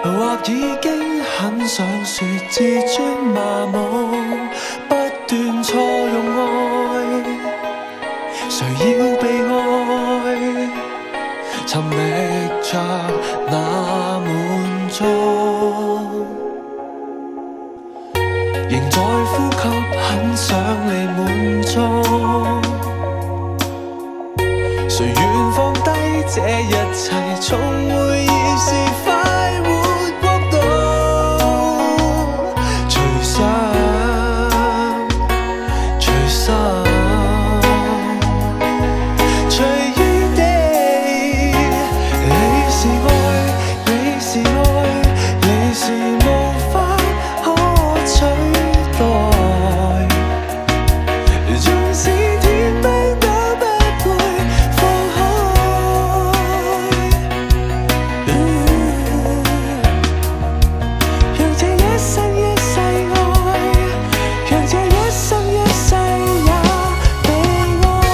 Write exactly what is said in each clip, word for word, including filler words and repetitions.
或已經很想說自尊麻木，不斷錯用愛，誰要被愛？尋覓着那滿足，仍在呼吸，很想你滿足。誰願放低這一切，從會意是快活國度？隨想，隨心，隨意地。你是愛，你是愛，你是無法可取代。縱使天命都不會放開，讓這一生一世愛，讓這一生一世也被愛。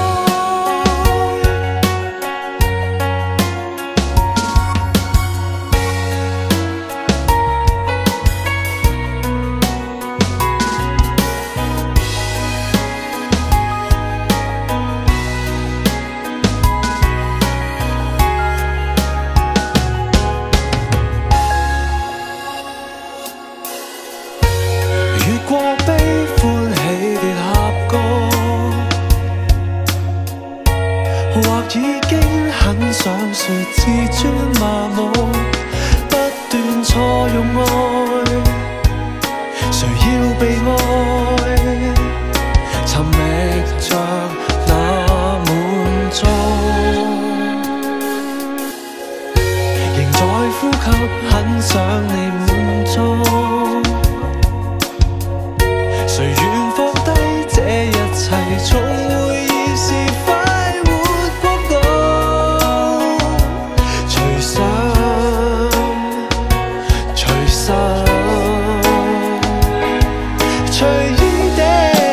越過悲歡喜跌峽谷，或已經很想說自尊麻木，不斷錯用愛，誰要被愛？尋覓着那滿足，仍在呼吸，很想你滿足。誰願放低這一切，從會意是快活國度？隨想，隨心，隨意地。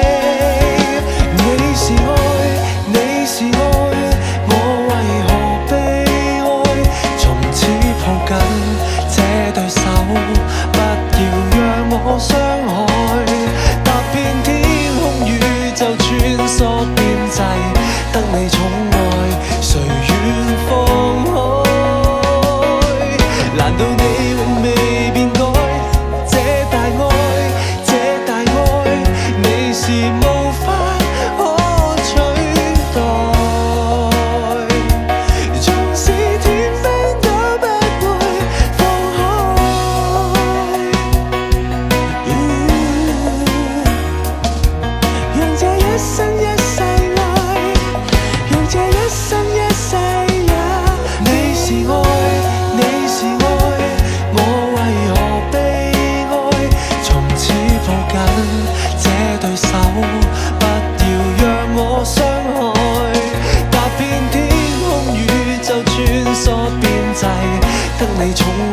你是愛，你是愛，我為何被愛？從此抱緊這對手，不要讓我傷害。穿梭邊際，得你寵愛，誰願放開？難道你永未變改？這大愛，這大愛，你是無法可取代。縱使天命都不會放開，讓這一生一世愛，讓這一生一世也。你是愛，你是愛，我為何被愛？從此抱緊這對手，不要讓我傷害。踏遍天空宇宙，穿梭邊際，得你寵